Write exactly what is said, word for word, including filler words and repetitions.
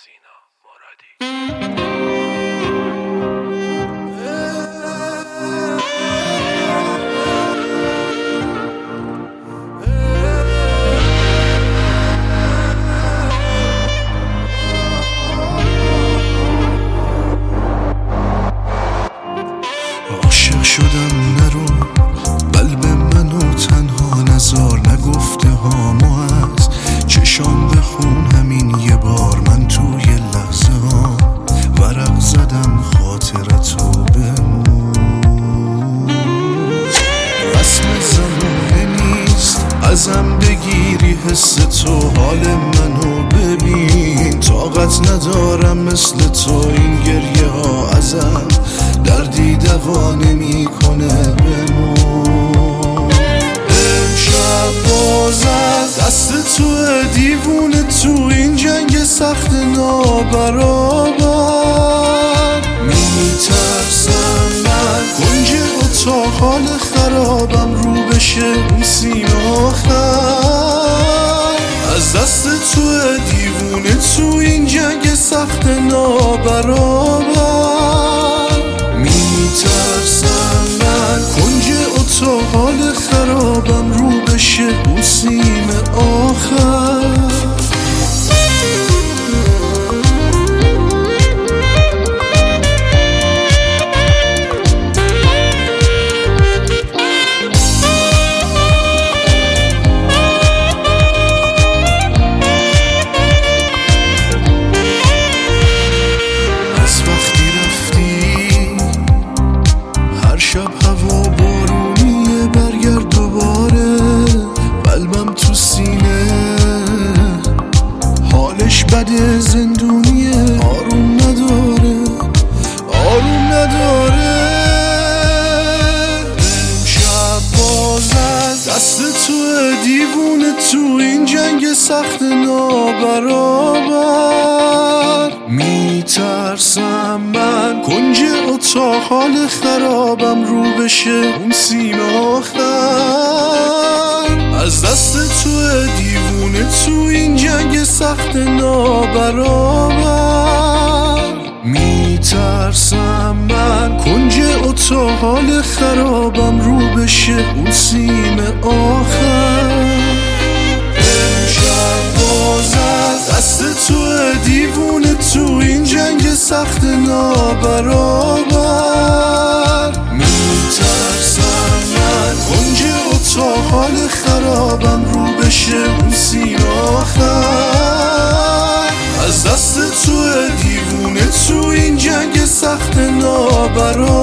سینا مرادی. عاشق شدم نرو قلب منو تنها نزار، نگفته هامو از چشام بخون همین یه بار. من توی لحظه ها ورق زدم خاطرتو بمون. رسم زمانه نیست ازم بگیری حس تو، حال منو ببین طاقت ندارم مثل تو. این گریه ها ازم دردی دوا نمی کنه بمون. امشب باز از دست تو دیوونه تو این جنگ سخت نابرابر. میترسم من کنج اتاق حال خرابم رو بشه اون سیم آخر. از دست تو دیوونه تو این جنگ سخت نابرابر. میترسم من کنج اتاق حال خرابم رو بشه اون سیم آخر. شب هوا بارونیه برگرد دوباره، قلبم تو سینه حالش بده زندونیه. آروم نداره آروم نداره. امشب باز از دست تو دیوونه تو این جنگ سخت نابرابر. میترسم من کنج اتاق حال خرابم رو بشه اون سیم آخر. از دست تو دیوونه تو این جنگ سخت نابرابر. میترسم من کنج اتاق حال خرابم رو بشه اون سیم آخر. امشب باز از دست تو دیوونه تو این جنگ سخت نابرابر. میترسم من کنج اتاق حال خرابم رو بشه اون سیم آخر. از دست تو دیوونه تو این جنگ سخت نابرابر.